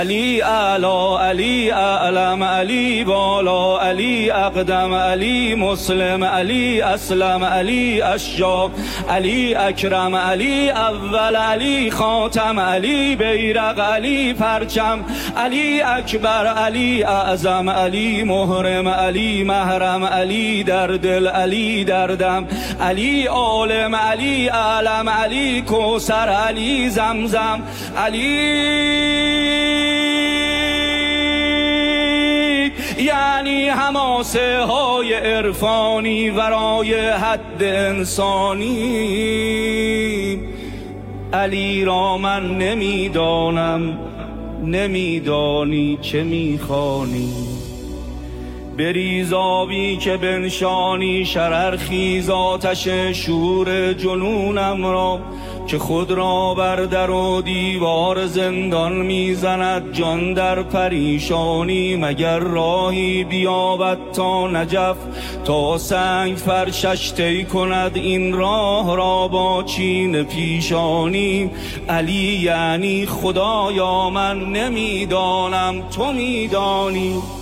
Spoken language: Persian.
علی اعلا، علی اعلم، علی بالا، علی اقدم، علی مسلم، علی اسلم، علی اشجاب، علی اکرم، علی اول، علی خاتم، علی بیرق، علی پرچم، علی اکبر، علی اعظم، علی محرم، علی محرم، علی در دل، علی دردم، علی عالم، علی اعلم، علی کوثر، علی زمزم، علی یعنی حماسه های عرفانی ورای حد انسانی. علی را من نمیدانم، نمیدانی چه میخوانی. بریز آبی که بنشانی شرر خیز آتش شور جنونم را، که خود را بر در و دیوار زندان میزند جان در پریشانی. مگر راهی بیابد تا نجف، تا سنگ فرشش طی کند این راه را با چین پیشانی. علی یعنی خدایا من نمیدانم، تو میدانی.